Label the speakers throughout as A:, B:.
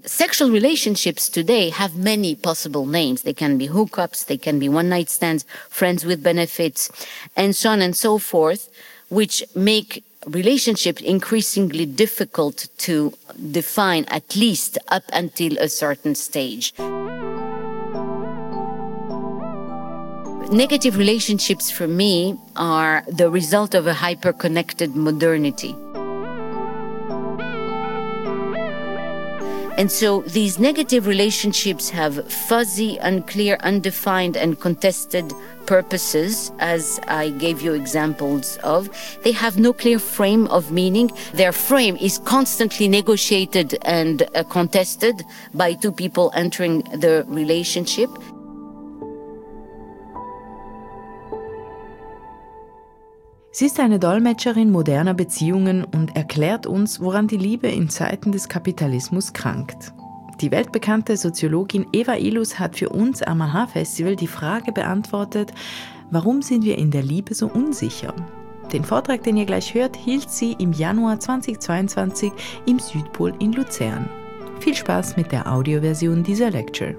A: Sexual relationships today have many possible names. They can be hookups, they can be one-night stands, friends with benefits, and so on and so forth, which make relationships increasingly difficult to define, at least up until a certain stage. Negative relationships for me are the result of a hyper-connected modernity. And so these negative relationships have fuzzy, unclear, undefined, and contested purposes, as I gave you examples of. They have no clear frame of meaning. Their frame is constantly negotiated and contested by two people entering the relationship.
B: Sie ist eine Dolmetscherin moderner Beziehungen und erklärt uns, woran die Liebe in Zeiten des Kapitalismus krankt. Die weltbekannte Soziologin Eva Ilus hat für uns am AHA-Festival die Frage beantwortet, warum sind wir in der Liebe so unsicher? Den Vortrag, den ihr gleich hört, hielt sie im Januar 2022 im Südpol in Luzern. Viel Spaß mit der Audioversion dieser Lecture.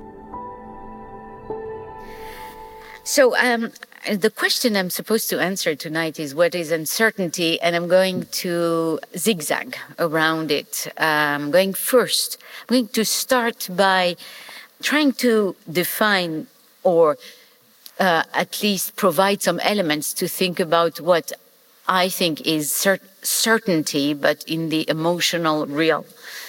A: So, the question I'm supposed to answer tonight is what is uncertainty, and I'm going to zigzag around it. I'm going to start by trying to define or at least provide some elements to think about what I think is certainty, but in the emotional realm.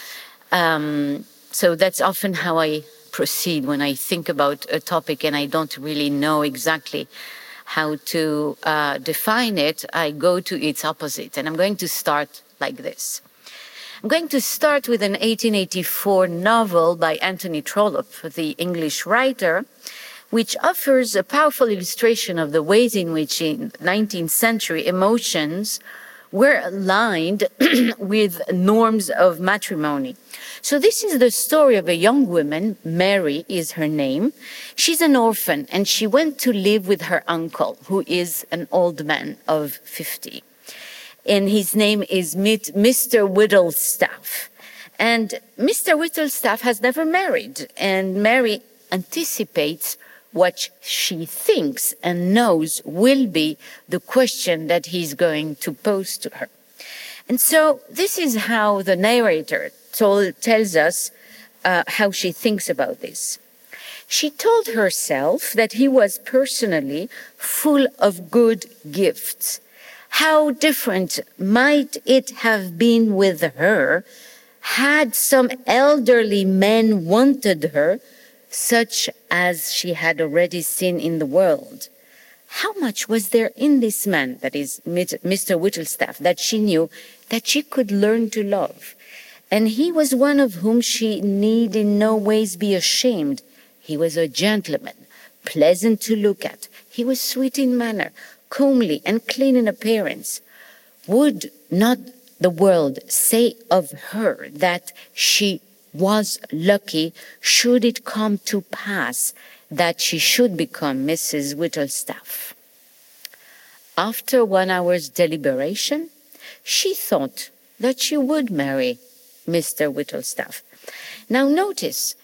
A: So that's often how I proceed when I think about a topic and I don't really know exactly how to define it. I go to its opposite, and I'm going to start like this. I'm going to start with an 1884 novel by Anthony Trollope, the English writer, which offers a powerful illustration of the ways in which in 19th century emotions were aligned with norms of matrimony. So this is the story of a young woman. Mary is her name. She's an orphan, and she went to live with her uncle, who is an old man of 50. And his name is Mr. Whittlestaff. And Mr. Whittlestaff has never married, and Mary anticipates what she thinks and knows will be the question that he's going to pose to her. And so this is how the narrator tells us how she thinks about this. She told herself that he was personally full of good gifts. How different might it have been with her had some elderly men wanted her, such as she had already seen in the world. How much was there in this man, that is Mr. Whittlestaff, that she knew that she could learn to love? And he was one of whom she need in no ways be ashamed. He was a gentleman, pleasant to look at. He was sweet in manner, comely and clean in appearance. Would not the world say of her that she was lucky should it come to pass that she should become Mrs. Whittlestaff? After 1 hour's deliberation, she thought that she would marry Mr. Whittlestaff. Now notice,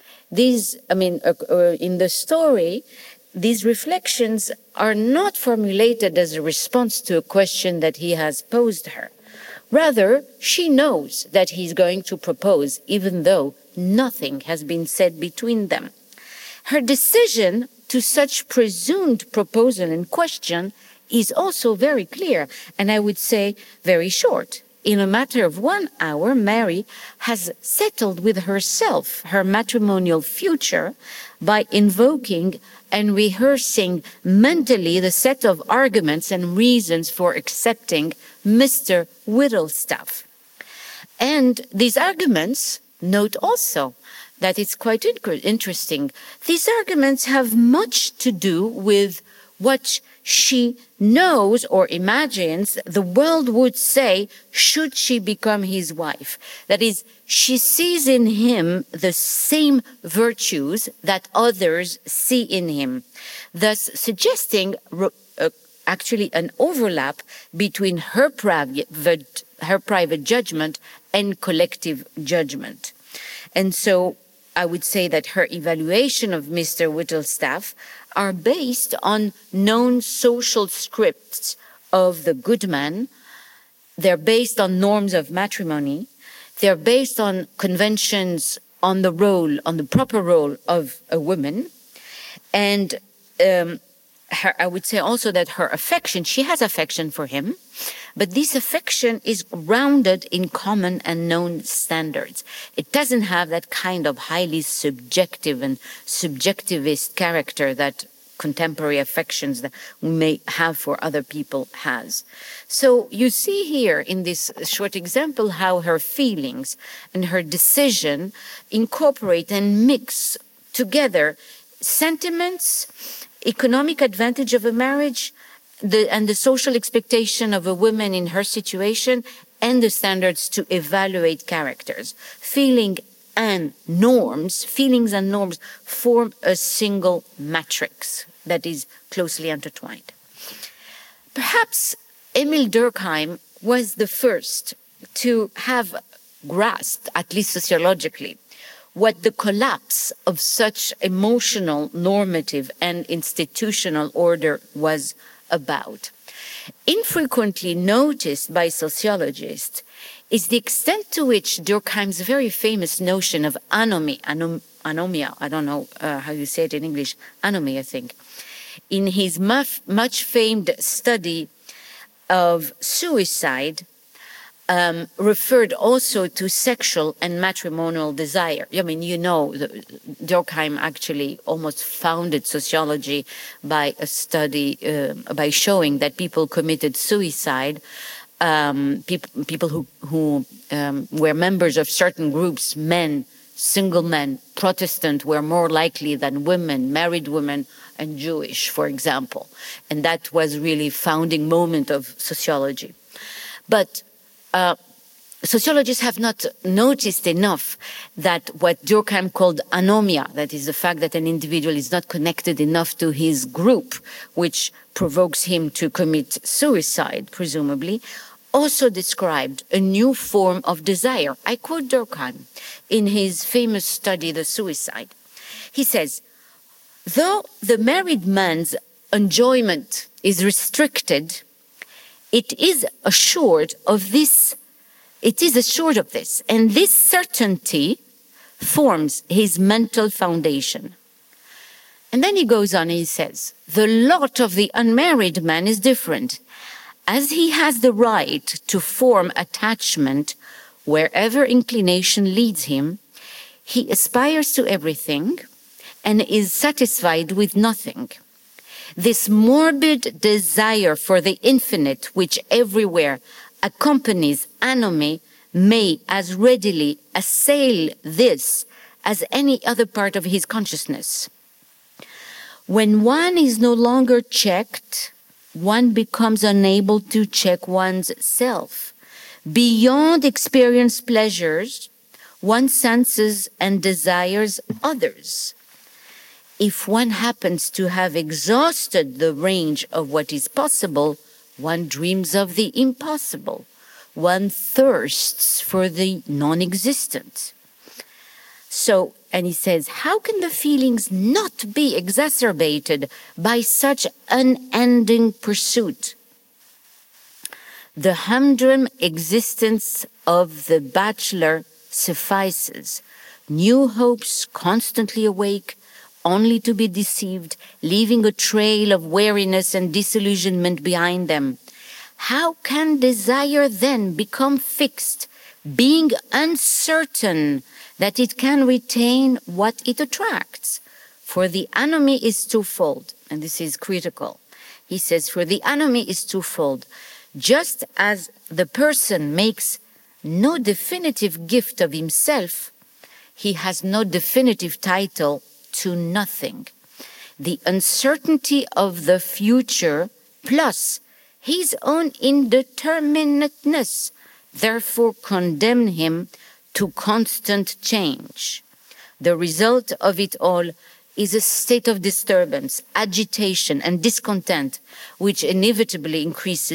A: in the story, these reflections are not formulated as a response to a question that he has posed her. Rather, she knows that he's going to propose, even though nothing has been said between them. Her decision to such presumed proposal and question is also very clear, and I would say very short. In a matter of 1 hour, Mary has settled with herself her matrimonial future by invoking and rehearsing mentally the set of arguments and reasons for accepting Mr. Whittlestaff. And these arguments, note also that it's quite interesting, these arguments have much to do with what she knows or imagines the world would say should she become his wife. That is, she sees in him the same virtues that others see in him, thus suggesting actually an overlap between her private judgment and collective judgment. And so I would say that her evaluation of Mr. Whittlestaff are based on known social scripts of the good man. They're based on norms of matrimony. They're based on conventions on the role, on the proper role of a woman. And I would say also that her affection, she has affection for him, but this affection is grounded in common and known standards. It doesn't have that kind of highly subjective and subjectivist character that contemporary affections that we may have for other people has. So you see here in this short example how her feelings and her decision incorporate and mix together sentiments, economic advantage of a marriage, and the social expectation of a woman in her situation, and the standards to evaluate characters. Feelings and norms form a single matrix that is closely intertwined. Perhaps Emil Durkheim was the first to have grasped, at least sociologically, what the collapse of such emotional, normative, and institutional order was about. Infrequently noticed by sociologists is the extent to which Durkheim's very famous notion of anomia, I don't know how you say it in English, anomie, I think, in his much famed study of suicide, referred also to sexual and matrimonial desire. I mean, you know, Durkheim actually almost founded sociology by a study, by showing that people committed suicide, people who were members of certain groups, men, single men, Protestant, were more likely than women, married women, and Jewish, for example. And that was really founding moment of sociology. But sociologists have not noticed enough that what Durkheim called anomia, that is the fact that an individual is not connected enough to his group, which provokes him to commit suicide, presumably, also described a new form of desire. I quote Durkheim in his famous study, The Suicide. He says, though the married man's enjoyment is restricted, it is assured of this, and this certainty forms his mental foundation. And then he goes on and he says, the lot of the unmarried man is different, as he has the right to form attachment wherever inclination leads him. He aspires to everything and is satisfied with nothing. This morbid desire for the infinite, which everywhere accompanies anomie, may as readily assail this as any other part of his consciousness. When one is no longer checked, one becomes unable to check one's self. Beyond experienced pleasures, one senses and desires others. If one happens to have exhausted the range of what is possible, one dreams of the impossible. One thirsts for the non-existent. So, and he says, how can the feelings not be exacerbated by such unending pursuit? The humdrum existence of the bachelor suffices. New hopes constantly awake, only to be deceived, leaving a trail of weariness and disillusionment behind them. How can desire then become fixed, being uncertain that it can retain what it attracts? For the anomie is twofold, and this is critical. He says, for the anomie is twofold. Just as the person makes no definitive gift of himself, he has no definitive title to nothing. The uncertainty of the future plus his own indeterminateness therefore condemn him to constant change. The result of it all is a state of disturbance, agitation, and discontent, which inevitably increases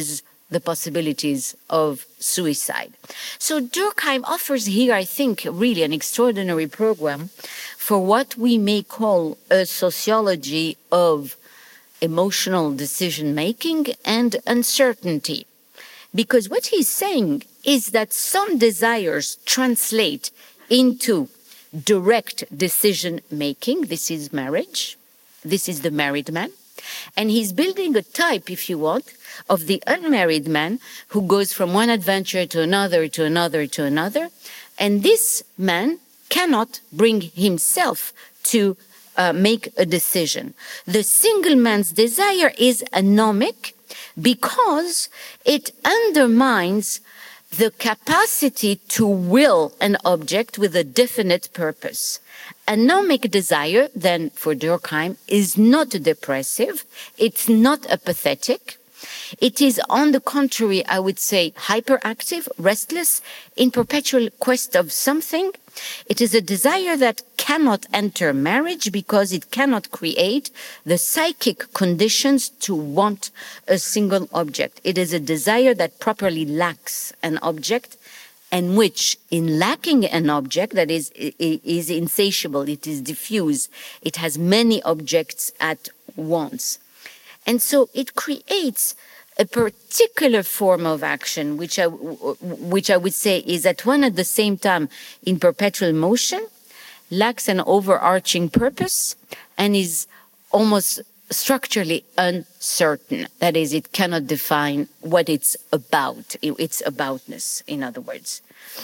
A: the possibilities of suicide. So Durkheim offers here, I think, really an extraordinary program for what we may call a sociology of emotional decision-making and uncertainty. Because what he's saying is that some desires translate into direct decision-making. This is marriage. This is the married man. And he's building a type, if you want, of the unmarried man who goes from one adventure to another, to another, to another. And this man cannot bring himself to make a decision. The single man's desire is anomic because it undermines the capacity to will an object with a definite purpose. Anomic desire, then, for Durkheim, is not depressive, it's not apathetic. It is, on the contrary, I would say, hyperactive, restless, in perpetual quest of something. It is a desire that cannot enter marriage because it cannot create the psychic conditions to want a single object. It is a desire that properly lacks an object, and which, in lacking an object that is insatiable, it is diffuse, it has many objects at once. And so it creates a particular form of action, which I would say is at one at the same time in perpetual motion, lacks an overarching purpose, and is almost structurally uncertain. That is, it cannot define what it's about, its aboutness, in other words.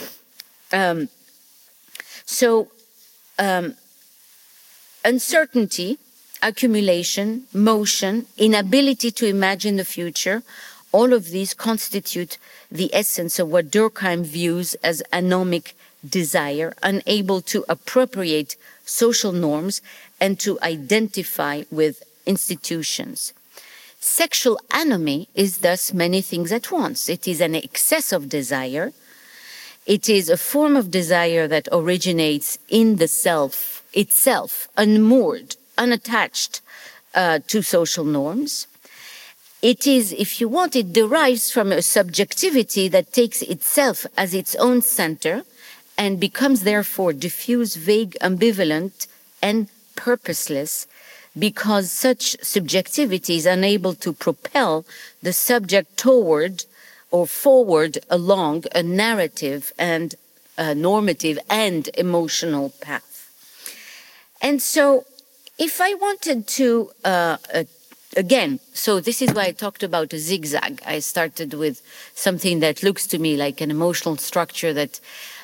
A: Uncertainty, accumulation, motion, inability to imagine the future, all of these constitute the essence of what Durkheim views as anomic desire, unable to appropriate social norms and to identify with institutions. Sexual anomy is thus many things at once. It is an excess of desire. It is a form of desire that originates in the self itself, unmoored, unattached to social norms. It is, if you want, it derives from a subjectivity that takes itself as its own center and becomes therefore diffuse, vague, ambivalent, and purposeless, because such subjectivity is unable to propel the subject toward or forward along a narrative and normative and emotional path. And so, if I wanted to, again, so this is why I talked about a zigzag. I started with something that looks to me like an emotional structure that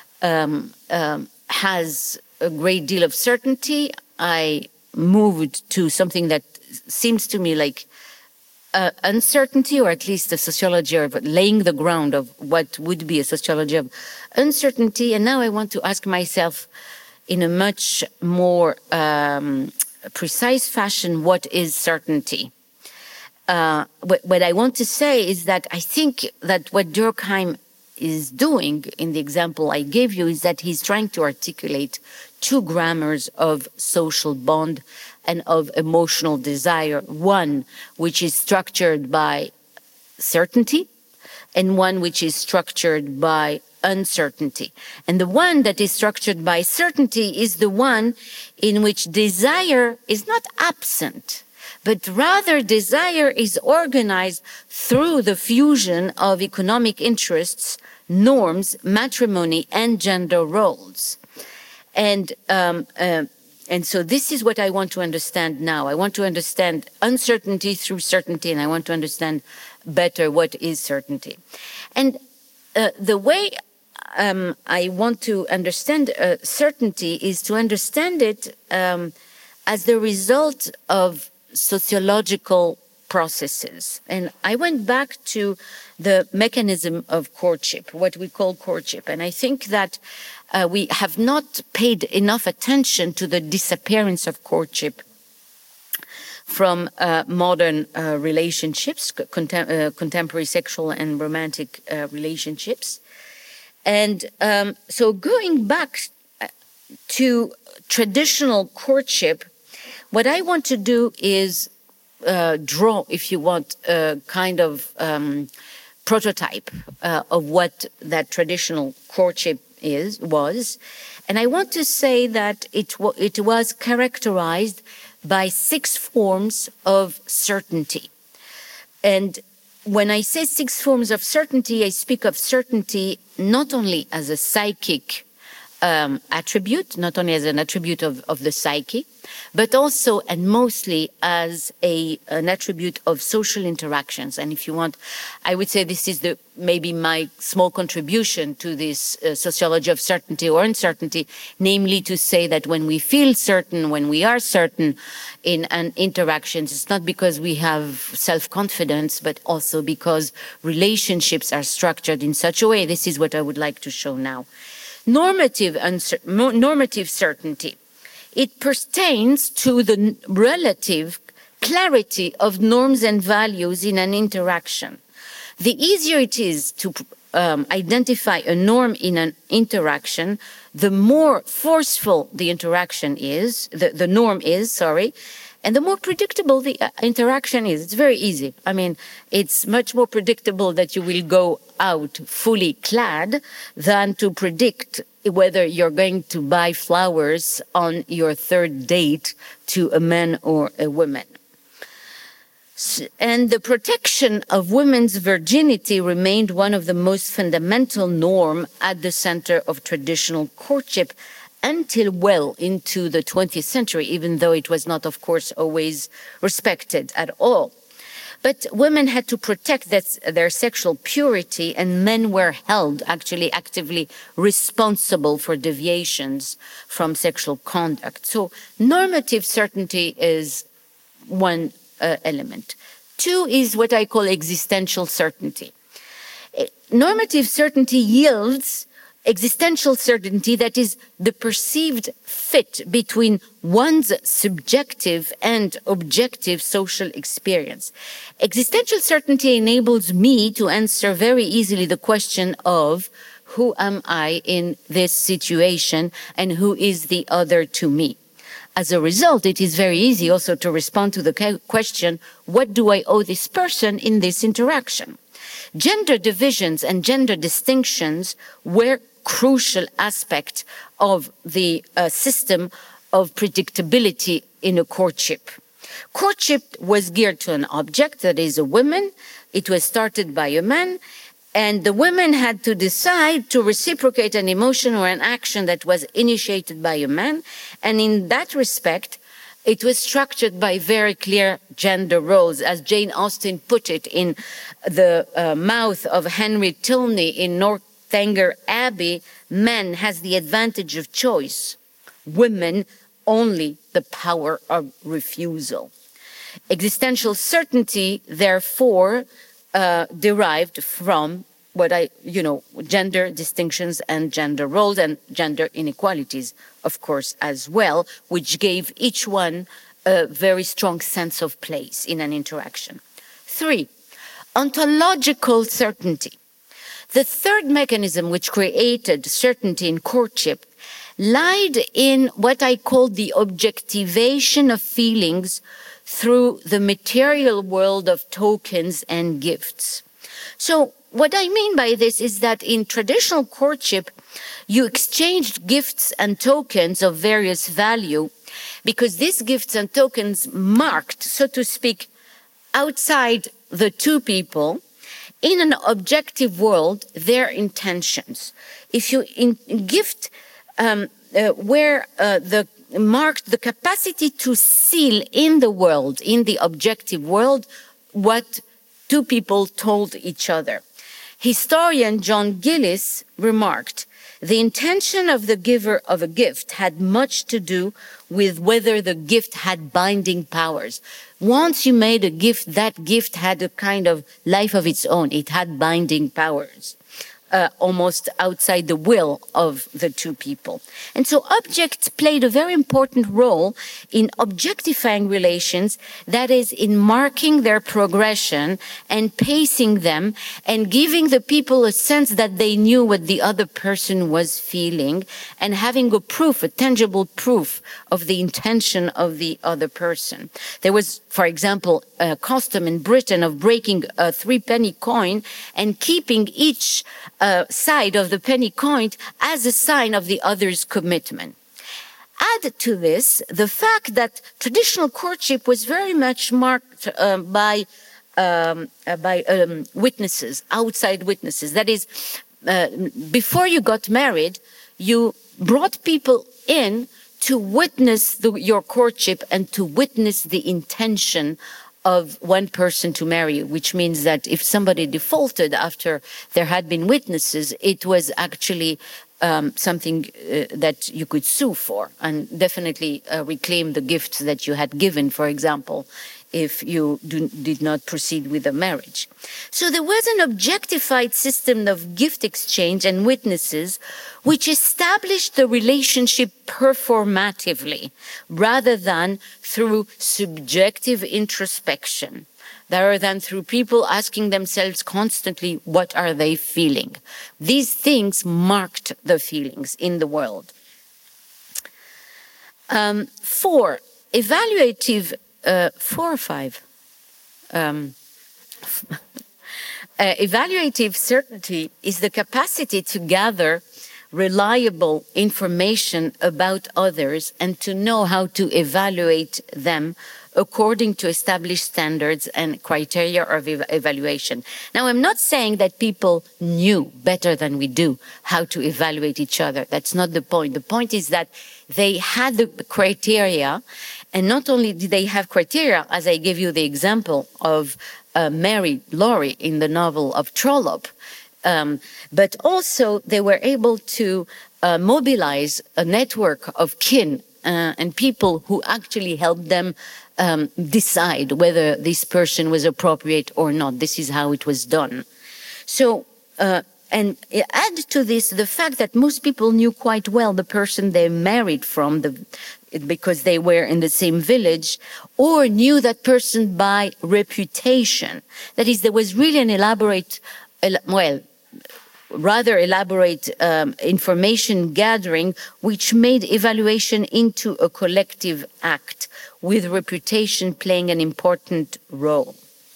A: has a great deal of certainty. I moved to something that seems to me like uncertainty, or at least a sociology of laying the ground of what would be a sociology of uncertainty. And now I want to ask myself in a much more precise fashion, what is certainty? What I want to say is that I think that what Durkheim is doing in the example I gave you is that he's trying to articulate two grammars of social bond and of emotional desire. One which is structured by certainty, and one which is structured by uncertainty. And the one that is structured by certainty is the one in which desire is not absent, but rather desire is organized through the fusion of economic interests, norms, matrimony, and gender roles. And so this is what I want to understand now. I want to understand uncertainty through certainty, and I want to understand better what is certainty. And the way I want to understand certainty is to understand it as the result of sociological processes. And I went back to the mechanism of courtship, what we call courtship. And I think that we have not paid enough attention to the disappearance of courtship from modern relationships, contemporary sexual and romantic relationships. And so going back to traditional courtship, what I want to do is draw, if you want, a kind of prototype of what that traditional courtship was. And I want to say that it was characterized by 6 forms of certainty. And when I say 6 forms of certainty, I speak of certainty not only as a psychic attribute, not only as an attribute of the psyche, but also and mostly as an attribute of social interactions. And if you want, I would say this is maybe my small contribution to this sociology of certainty or uncertainty, namely to say that when we feel certain, when we are certain in an interactions, it's not because we have self-confidence, but also because relationships are structured in such a way. This is what I would like to show now. Normative certainty. It pertains to the relative clarity of norms and values in an interaction. The easier it is to identify a norm in an interaction, the more forceful the interaction is, the norm is, and the more predictable the interaction is. It's very easy. I mean, it's much more predictable that you will go out fully clad than to predict whether you're going to buy flowers on your 3rd date to a man or a woman. And the protection of women's virginity remained one of the most fundamental norms at the center of traditional courtship until well into the 20th century, even though it was not, of course, always respected at all. But women had to protect their sexual purity, and men were held actually actively responsible for deviations from sexual conduct. So normative certainty is one element. 2 is what I call existential certainty. Normative certainty yields existential certainty, that is the perceived fit between one's subjective and objective social experience. Existential certainty enables me to answer very easily the question of who am I in this situation and who is the other to me. As a result, it is very easy also to respond to the question, what do I owe this person in this interaction? Gender divisions and gender distinctions were crucial aspect of the system of predictability in a courtship. Courtship was geared to an object, that is a woman. It was started by a man, and the women had to decide to reciprocate an emotion or an action that was initiated by a man. And in that respect, it was structured by very clear gender roles. As Jane Austen put it in the mouth of Henry Tilney in Northanger Abbey, man has the advantage of choice, women only the power of refusal. Existential certainty, therefore, derived from gender distinctions and gender roles and gender inequalities, of course, as well, which gave each one a very strong sense of place in an interaction. 3, ontological certainty. The third mechanism which created certainty in courtship lied in what I call the objectivation of feelings through the material world of tokens and gifts. So what I mean by this is that in traditional courtship, you exchanged gifts and tokens of various value because these gifts and tokens marked, so to speak, outside the two people, in an objective world, their intentions. If you gift marked the capacity to seal in the world, in the objective world, what two people told each other. Historian John Gillis remarked, the intention of the giver of a gift had much to do with whether the gift had binding powers. Once you made a gift, that gift had a kind of life of its own. It had binding powers. almost outside the will of the two people. And so objects played a very important role in objectifying relations, that is, in marking their progression and pacing them and giving the people a sense that they knew what the other person was feeling and having a proof, a tangible proof of the intention of the other person. There was, for example, a custom in Britain of breaking a 3-penny coin and keeping each side of the penny coin as a sign of the other's commitment. Add to this the fact that traditional courtship was very much marked by witnesses, outside witnesses. That is, before you got married, you brought people in to witness your courtship and to witness the intention of one person to marry you, which means that if somebody defaulted after there had been witnesses, it was actually something that you could sue for and definitely reclaim the gifts that you had given, for example, if you did not proceed with the marriage. So there was an objectified system of gift exchange and witnesses which established the relationship performatively rather than through subjective introspection, rather than through people asking themselves constantly, what are they feeling? These things marked the feelings in the world. 4, evaluative 4 or 5. Evaluative certainty is the capacity to gather reliable information about others and to know how to evaluate them according to established standards and criteria of evaluation. Now, I'm not saying that people knew better than we do how to evaluate each other. That's not the point. The point is that they had the criteria, and not only did they have criteria, as I gave you the example of Mary Laurie in the novel of Trollope, but also they were able to mobilize a network of kin and people who actually helped them decide whether this person was appropriate or not. This is how it was done. So, and add to this the fact that most people knew quite well the person they married from, because they were in the same village, or knew that person by reputation. That is, there was really an rather elaborate information gathering, which made evaluation into a collective act, with reputation playing an important role.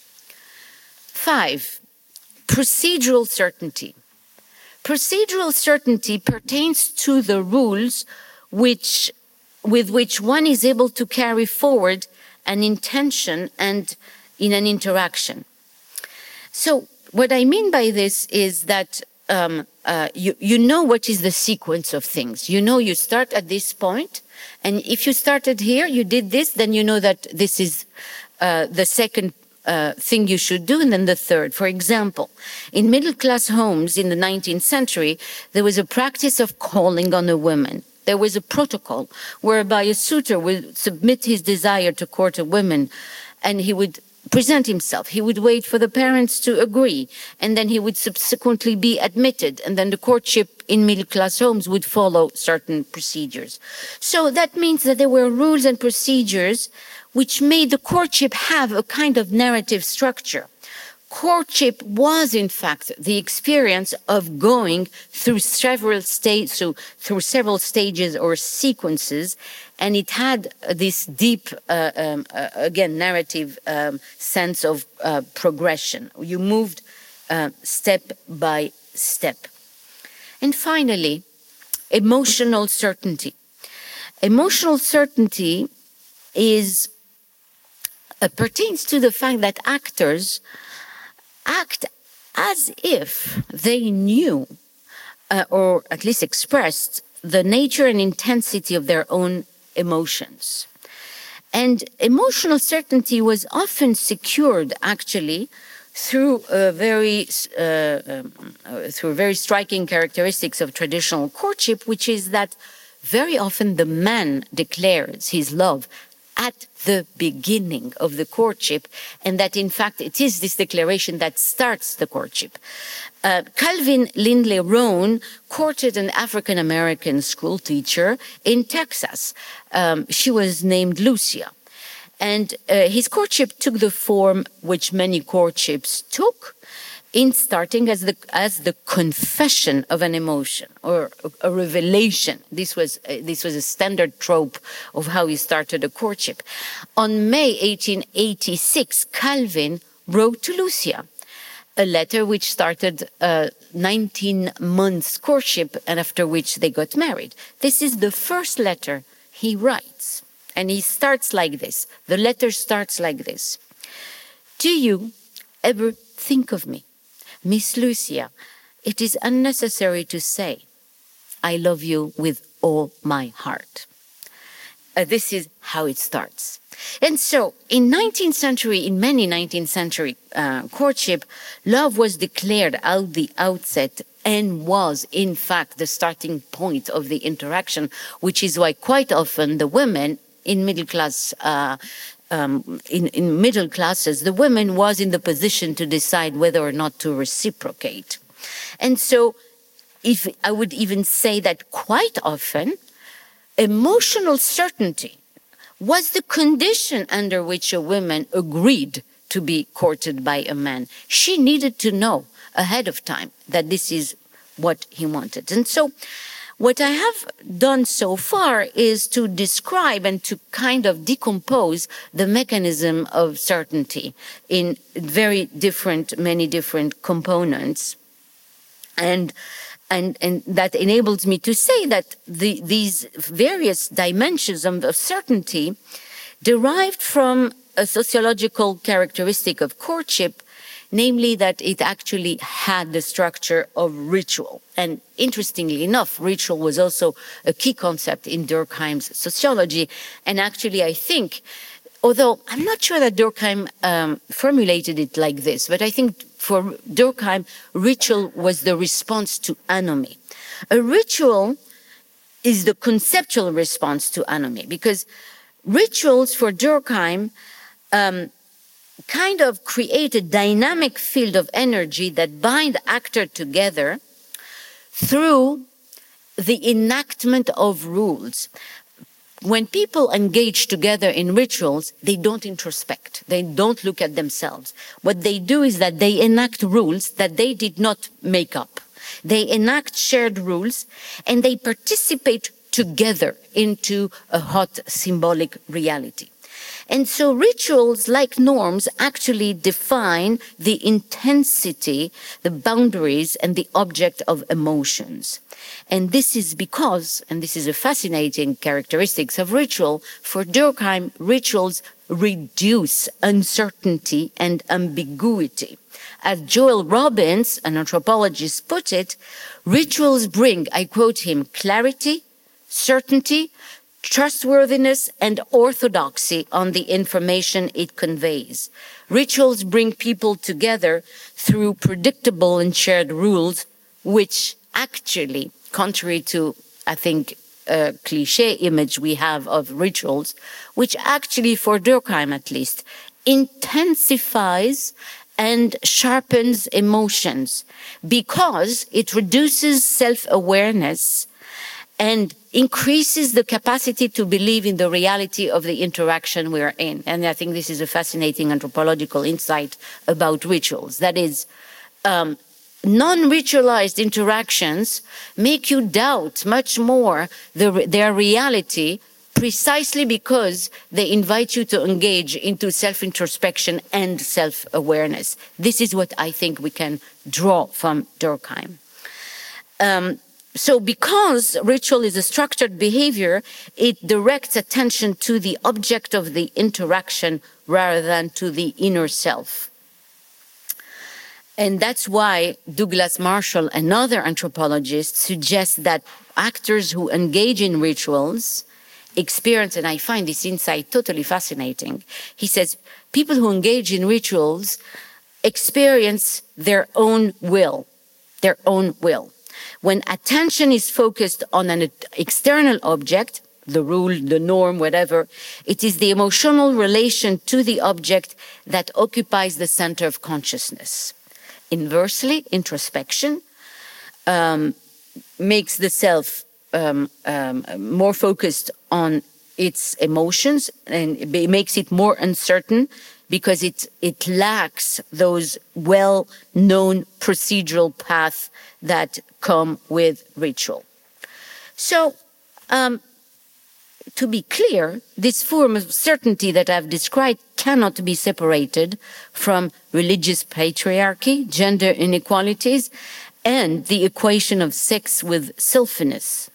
A: 5, procedural certainty. Procedural certainty pertains to the rules with which one is able to carry forward an intention and in an interaction. So what I mean by this is that you know what is the sequence of things. You know you start at this point, and if you started here, you did this, then you know that this is the second thing you should do, and then the third. For example, in middle-class homes in the 19th century, there was a practice of calling on a woman. There was a protocol whereby a suitor would submit his desire to court a woman, and he would present himself. He would wait for the parents to agree, and then he would subsequently be admitted, and then the courtship in middle-class homes would follow certain procedures. So that means that there were rules and procedures which made the courtship have a kind of narrative structure. Courtship was, in fact, the experience of going through several stages or sequences, and it had this deep, again, narrative sense of progression. You moved step by step. And finally, emotional certainty. Emotional certainty pertains to the fact that actors act as if they knew, or at least expressed, the nature and intensity of their own emotions. And emotional certainty was often secured, actually, through very striking characteristics of traditional courtship, which is that very often the man declares his love at the beginning of the courtship, and that in fact it is this declaration that starts the courtship. Calvin Lindley Rohn courted an African-American school teacher in Texas. She was named Lucia. And his courtship took the form which many courtships took, in starting as the confession of an emotion or a revelation. This was a standard trope of how he started a courtship. On May 1886, Calvin wrote to Lucia a letter which started a 19 months courtship, and after which they got married. This is the first letter he writes, and he starts like this. The letter starts like this. Do you ever think of me? Miss Lucia, it is unnecessary to say, I love you with all my heart. This is how it starts. And so in many 19th century courtship, love was declared at the outset and was in fact the starting point of the interaction, which is why quite often the women in middle class in middle classes, the woman was in the position to decide whether or not to reciprocate. And so if I would even say that quite often, emotional certainty was the condition under which a woman agreed to be courted by a man. She needed to know ahead of time that this is what he wanted. And so what I have done so far is to describe and to kind of decompose the mechanism of certainty in many different components. And that enables me to say that these various dimensions of certainty derived from a sociological characteristic of courtship, namely that it actually had the structure of ritual. And interestingly enough, ritual was also a key concept in Durkheim's sociology. And actually, I think, although I'm not sure that Durkheim formulated it like this, but I think for Durkheim, ritual was the response to anomie. A ritual is the conceptual response to anomie, because rituals for Durkheim kind of create a dynamic field of energy that bind actors together through the enactment of rules. When people engage together in rituals, they don't introspect. They don't look at themselves. What they do is that they enact rules that they did not make up. They enact shared rules, and they participate together into a hot symbolic reality. And so rituals, like norms, actually define the intensity, the boundaries, and the object of emotions. And this is because, and this is a fascinating characteristic of ritual, for Durkheim, rituals reduce uncertainty and ambiguity. As Joel Robbins, an anthropologist, put it, rituals bring, I quote him, clarity, certainty, trustworthiness, and orthodoxy on the information it conveys. Rituals bring people together through predictable and shared rules, which actually, contrary to, I think, a cliché image we have of rituals, which actually, for Durkheim at least, intensifies and sharpens emotions because it reduces self-awareness and increases the capacity to believe in the reality of the interaction we are in. And I think this is a fascinating anthropological insight about rituals. That is, non-ritualized interactions make you doubt much more their reality, precisely because they invite you to engage into self-introspection and self-awareness. This is what I think we can draw from Durkheim. So because ritual is a structured behavior, it directs attention to the object of the interaction rather than to the inner self. And that's why Douglas Marshall and other anthropologists suggest that actors who engage in rituals experience, and I find this insight totally fascinating, he says, people who engage in rituals experience their own will. When attention is focused on an external object, the rule, the norm, whatever. It is the emotional relation to the object that occupies the center of consciousness. Inversely, introspection makes the self more focused on its emotions, and it makes it more uncertain because it lacks those well-known procedural paths that come with ritual. So, to be clear, this form of certainty that I've described cannot be separated from religious patriarchy, gender inequalities, and the equation of sex with sinfulness.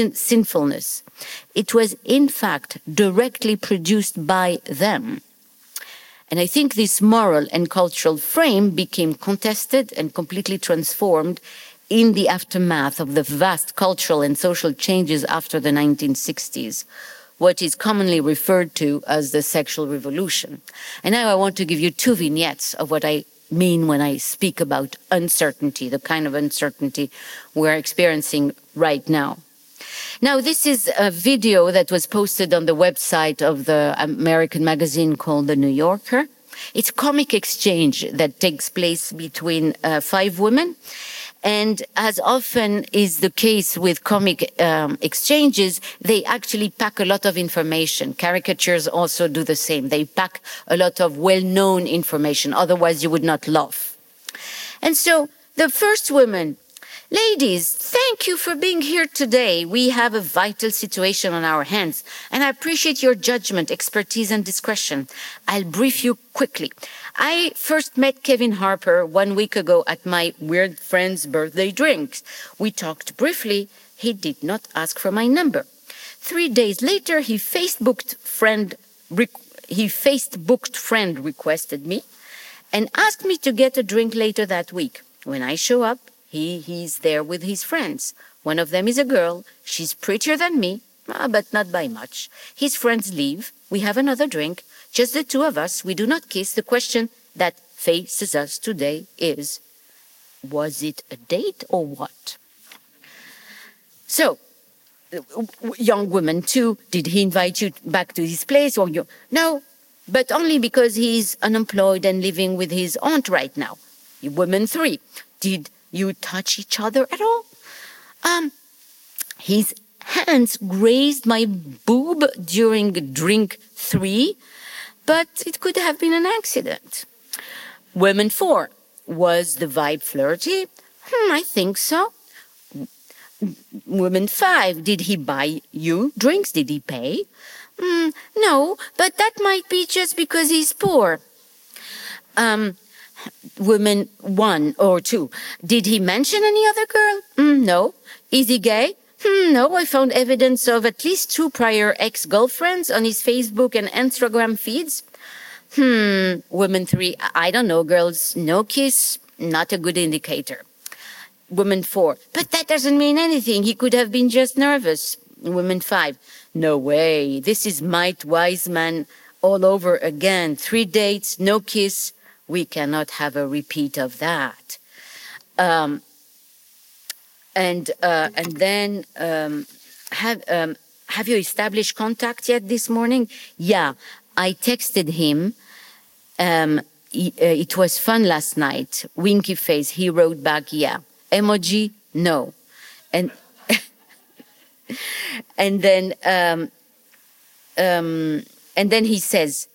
A: It was, in fact, directly produced by them. And I think this moral and cultural frame became contested and completely transformed in the aftermath of the vast cultural and social changes after the 1960s, what is commonly referred to as the sexual revolution. And now I want to give you two vignettes of what I mean when I speak about uncertainty, the kind of uncertainty we're experiencing right now. Now, this is a video that was posted on the website of the American magazine called The New Yorker. It's a comic exchange that takes place between 5 women. And as often is the case with comic exchanges, they actually pack a lot of information. Caricatures also do the same. They pack a lot of well-known information. Otherwise, you would not laugh. And so the first woman, ladies, thank you for being here today. We have a vital situation on our hands, and I appreciate your judgment, expertise, and discretion. I'll brief you quickly. I first met Kevin Harper 1 week ago at my weird friend's birthday drinks. We talked briefly. He did not ask for my number. 3 days later, he Facebooked friend requested me and asked me to get a drink later that week. When I show up, he's there with his friends. One of them is a girl. She's prettier than me, but not by much. His friends leave. We have another drink. Just the two of us. We do not kiss. The question that faces us today is, was it a date or what? So, young woman too, did he invite you back to his place or you? No, but only because he's unemployed and living with his aunt right now. Woman 3, did you touch each other at all? His hands grazed my boob during drink 3, but it could have been an accident. Woman 4, was the vibe flirty? I think so. Woman 5, did he buy you drinks? Did he pay? No, but that might be just because he's poor. Woman 1 or 2, did he mention any other girl? No. Is he gay? No, I found evidence of at least 2 prior ex-girlfriends on his Facebook and Instagram feeds. Woman 3, I don't know, girls. No kiss, not a good indicator. Woman 4, but that doesn't mean anything. He could have been just nervous. Woman 5, no way. This is Mike Wiseman all over again. 3 dates, no kiss. We cannot have a repeat of that. And then have you established contact yet this morning? Yeah, I texted him. It was fun last night. Winky face. He wrote back, yeah. Emoji, no. And and then he says,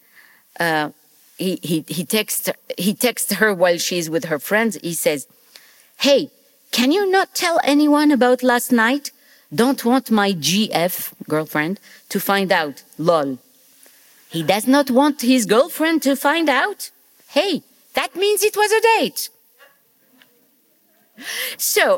A: he texts her while she's with her friends. He says, hey, can you not tell anyone about last night? Don't want my GF, girlfriend, to find out. Lol. He does not want his girlfriend to find out? Hey, that means it was a date. So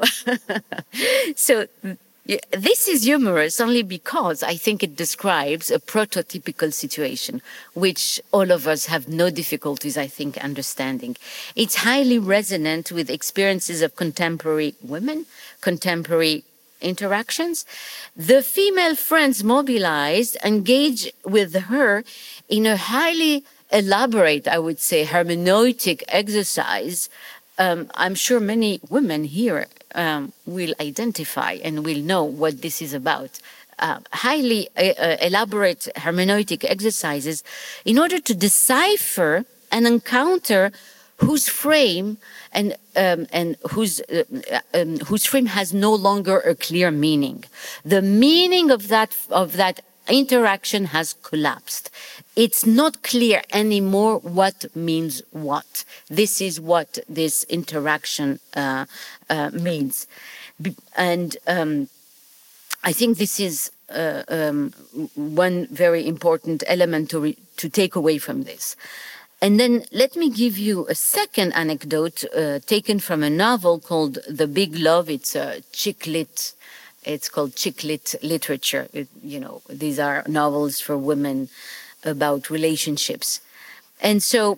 A: this is humorous only because I think it describes a prototypical situation, which all of us have no difficulties, I think, understanding. It's highly resonant with experiences of contemporary women, contemporary interactions. The female friends mobilized engage with her in a highly elaborate, I would say, hermeneutic exercise. I'm sure many women here will identify and will know what this is about. highly elaborate hermeneutic exercises in order to decipher and encounter whose frame and whose frame has no longer a clear meaning. The meaning of that interaction has collapsed. It's not clear anymore what means what. This is what this interaction means, and I think this is one very important element to take away from this. And then let me give you a second anecdote taken from a novel called The Big Love. It's a chick lit. It's called chick lit literature. These are novels for women about relationships. And so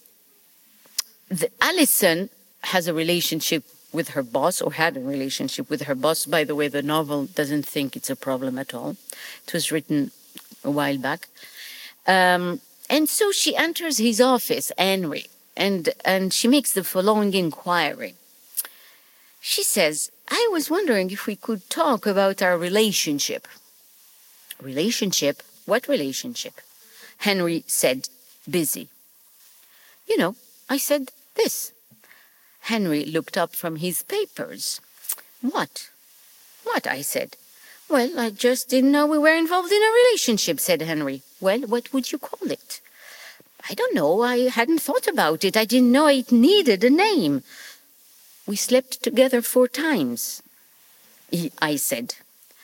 A: Alison has a relationship with her boss, or had a relationship with her boss. By the way, the novel doesn't think it's a problem at all. It was written a while back. And so she enters his office, Henry, and she makes the following inquiry. She says, I was wondering if we could talk about our relationship. Relationship? What relationship? Henry said, busy. I said this. Henry looked up from his papers. What? What? I said. Well, I just didn't know we were involved in a relationship, said Henry. Well, what would you call it? I don't know. I hadn't thought about it. I didn't know it needed a name. We slept together 4 times, I said.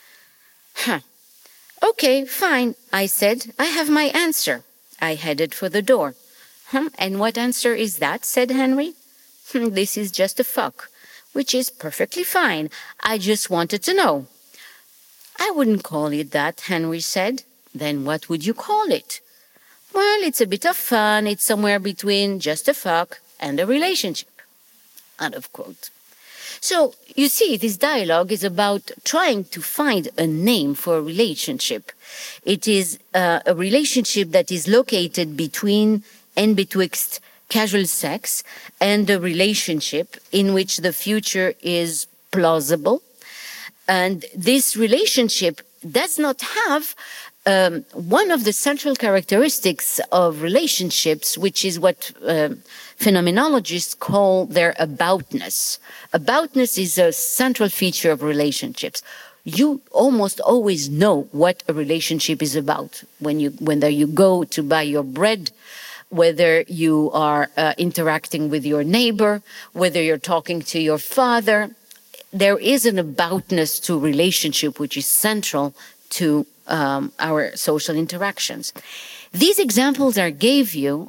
A: Okay, fine, I said. I have my answer. I headed for the door. And what answer is that? Said Henry. This is just a fuck, which is perfectly fine. I just wanted to know. I wouldn't call it that, Henry said. Then what would you call it? Well, it's a bit of fun. It's somewhere between just a fuck and a relationship. End of quote. So, you see, this dialogue is about trying to find a name for a relationship. It is a relationship that is located between and betwixt casual sex and a relationship in which the future is plausible. And this relationship does not have one of the central characteristics of relationships, which is what phenomenologists call their aboutness. Aboutness is a central feature of relationships. You almost always know what a relationship is about whether you go to buy your bread, whether you are interacting with your neighbor, whether you're talking to your father. There is an aboutness to relationship which is central to our social interactions. These examples I gave you,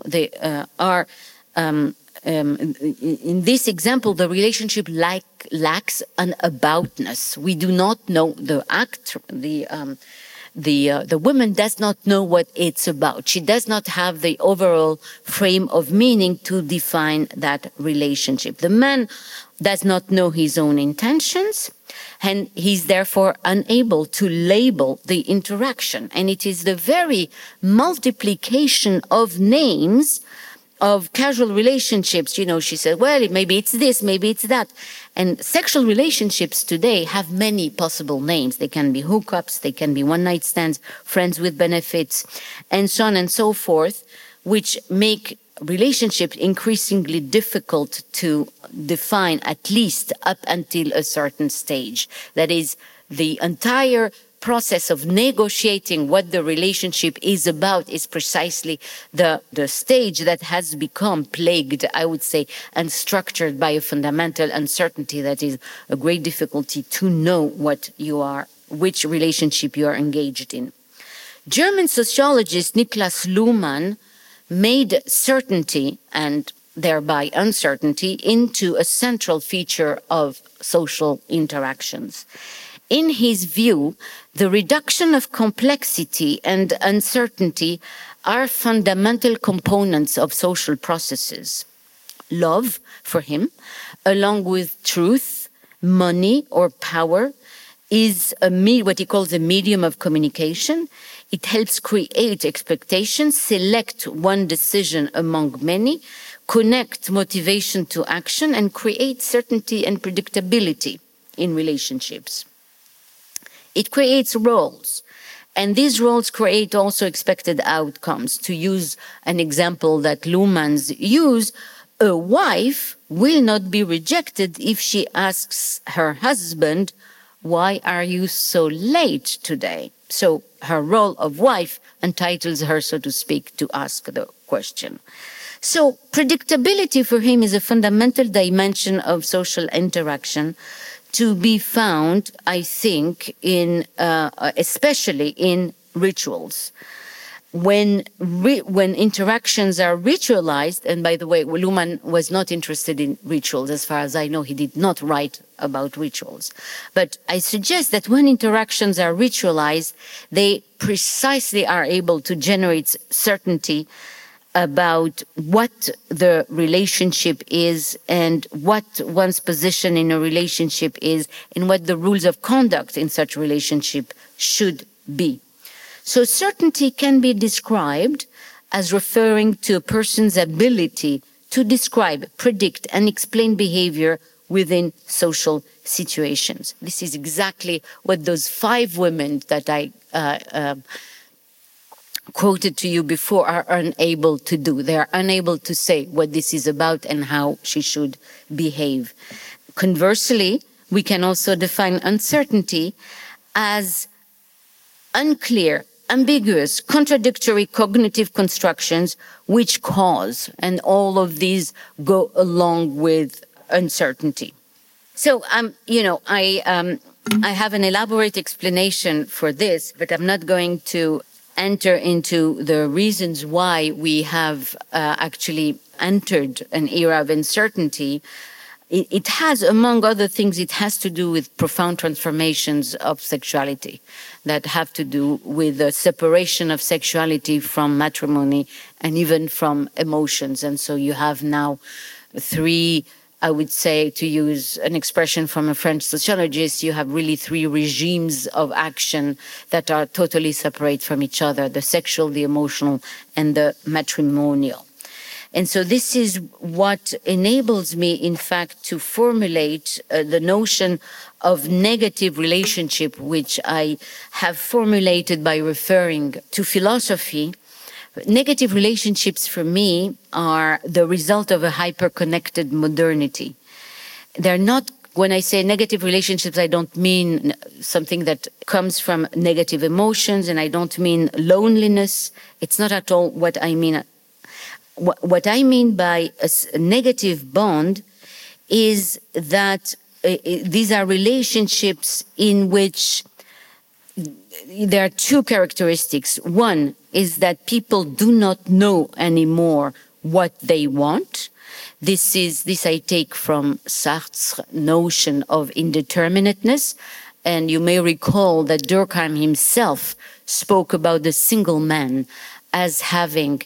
A: in this example, the relationship lacks an aboutness. We do not know the woman does not know what it's about. She does not have the overall frame of meaning to define that relationship. The man does not know his own intentions, and he's therefore unable to label the interaction. And it is the very multiplication of names of casual relationships. She said, well, maybe it's this, maybe it's that. And sexual relationships today have many possible names. They can be hookups, they can be one-night stands, friends with benefits, and so on and so forth, which make relationships increasingly difficult to define, at least up until a certain stage. That is, the entire process of negotiating what the relationship is about is precisely the stage that has become plagued, I would say, and structured by a fundamental uncertainty that is a great difficulty to know which relationship you are engaged in. German sociologist Niklas Luhmann made certainty and thereby uncertainty into a central feature of social interactions. In his view, the reduction of complexity and uncertainty are fundamental components of social processes. Love, for him, along with truth, money, or power, is what he calls a medium of communication. It helps create expectations, select one decision among many, connect motivation to action, and create certainty and predictability in relationships. it creates roles. And these roles create also expected outcomes. To use an example that Luhmann's use, a wife will not be rejected if she asks her husband, "Why are you so late today?" So her role of wife entitles her, so to speak, to ask the question. So predictability for him is a fundamental dimension of social interaction, to be found, I think, in especially in rituals. When interactions are ritualized, and by the way, Luhmann was not interested in rituals, as far as I know, he did not write about rituals. But I suggest that when interactions are ritualized, they precisely are able to generate certainty about what the relationship is and what one's position in a relationship is and what the rules of conduct in such relationship should be. So certainty can be described as referring to a person's ability to describe, predict, and explain behavior within social situations. This is exactly what those 5 women that I quoted to you before are unable to do. They are unable to say what this is about and how she should behave. Conversely, we can also define uncertainty as unclear, ambiguous, contradictory cognitive constructions which cause, and all of these go along with uncertainty. So, I have an elaborate explanation for this, but I'm not going to enter into the reasons why we have actually entered an era of uncertainty. It has, among other things, it has to do with profound transformations of sexuality that have to do with the separation of sexuality from matrimony and even from emotions. And so you have now 3, I would say, to use an expression from a French sociologist, you have really 3 regimes of action that are totally separate from each other: the sexual, the emotional, and the matrimonial. And so this is what enables me, in fact, to formulate the notion of negative relationship, which I have formulated by referring to philosophy. Negative relationships for me are the result of a hyper-connected modernity. They're not, when I say negative relationships, I don't mean something that comes from negative emotions, and I don't mean loneliness. It's not at all what I mean. What I mean by a negative bond is that these are relationships in which there are 2 characteristics. One is that people do not know anymore what they want. This I take from Sartre's notion of indeterminateness. And you may recall that Durkheim himself spoke about the single man as having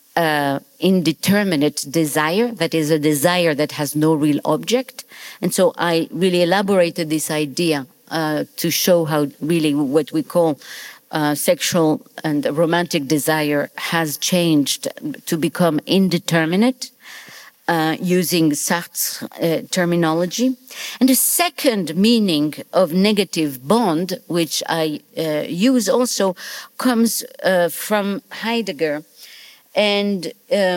A: indeterminate desire, that is a desire that has no real object. And so I really elaborated this idea to show how really what we call sexual and romantic desire has changed to become indeterminate, using Sartre's terminology. And the second meaning of negative bond, which I use also, comes from Heidegger. And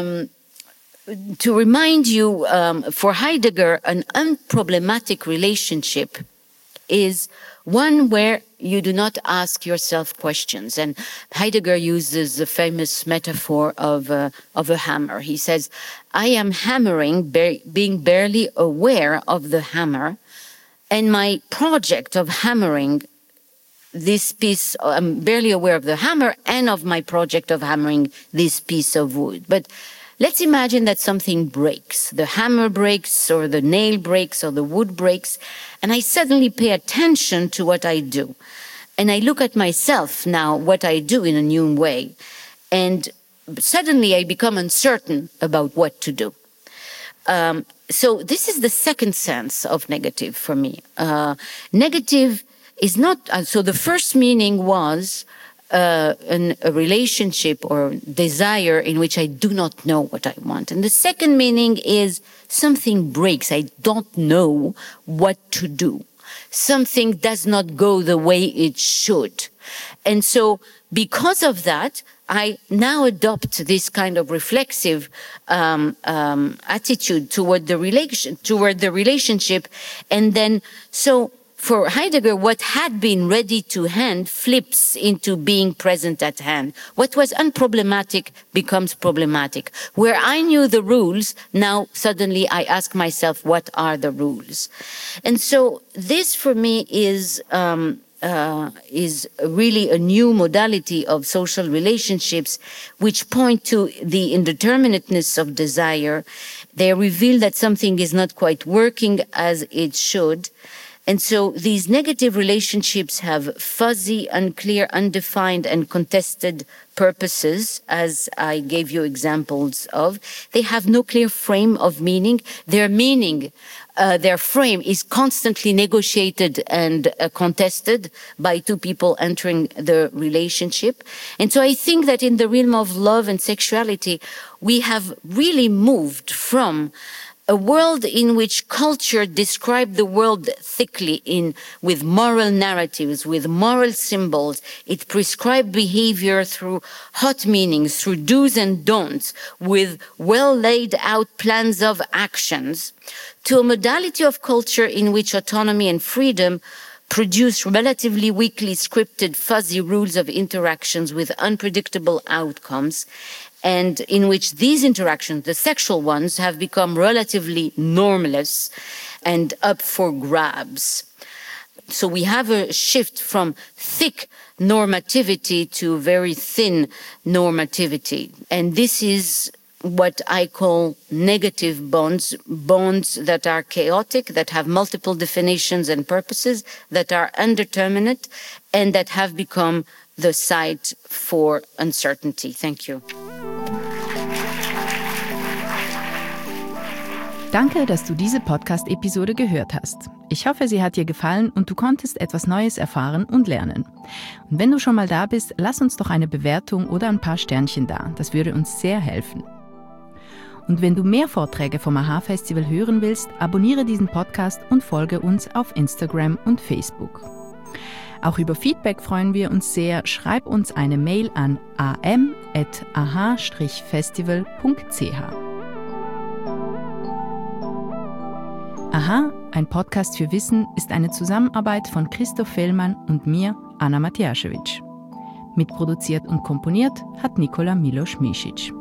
A: to remind you, for Heidegger, an unproblematic relationship is one where you do not ask yourself questions. And Heidegger uses the famous metaphor of a hammer. He says, I am hammering, being barely aware of the hammer, and my project of hammering this piece, I'm barely aware of the hammer and of my project of hammering this piece of wood. But let's imagine that something breaks. The hammer breaks, or the nail breaks, or the wood breaks, and I suddenly pay attention to what I do. And I look at myself now, what I do in a new way. And suddenly I become uncertain about what to do. So this is the second sense of negative for me. Negative is not, so the first meaning was a relationship or desire in which I do not know what I want. And the second meaning is something breaks. I don't know what to do. something does not go the way it should. And so because of that, I now adopt this kind of reflexive attitude toward the relationship. And then, so for Heidegger, what had been ready to hand flips into being present at hand. What was unproblematic becomes problematic. Where I knew the rules, now suddenly I ask myself, what are the rules? And so this for me is really a new modality of social relationships, which point to the indeterminateness of desire. They reveal that something is not quite working as it should. And so these negative relationships have fuzzy, unclear, undefined, and contested purposes, as I gave you examples of. They have no clear frame of meaning. Their meaning, their frame is constantly negotiated and contested by two people entering the relationship. And so I think that in the realm of love and sexuality, we have really moved from a world in which culture described the world thickly with moral narratives, with moral symbols. It prescribed behavior through hot meanings, through do's and don'ts, with well laid out plans of actions, to a modality of culture in which autonomy and freedom produce relatively weakly scripted, fuzzy rules of interactions with unpredictable outcomes, and in which these interactions, the sexual ones, have become relatively normless and up for grabs. So we have a shift from thick normativity to very thin normativity. And this is what I call negative bonds, bonds that are chaotic, that have multiple definitions and purposes, that are undeterminate, and that have become the site for uncertainty. Thank you.
B: Danke, dass du diese Podcast-Episode gehört hast. Ich hoffe, sie hat dir gefallen und du konntest etwas Neues erfahren und lernen. Und wenn du schon mal da bist, lass uns doch eine Bewertung oder ein paar Sternchen da. Das würde uns sehr helfen. Und wenn du mehr Vorträge vom AHA-Festival hören willst, abonniere diesen Podcast und folge uns auf Instagram und Facebook. Auch über Feedback freuen wir uns sehr. Schreib uns eine Mail an am@aha-festival.ch. Aha, ein Podcast für Wissen ist eine Zusammenarbeit von Christoph Fellmann und mir, Anna Matjaschewitsch. Mitproduziert und komponiert hat Nikola Milos-Misic.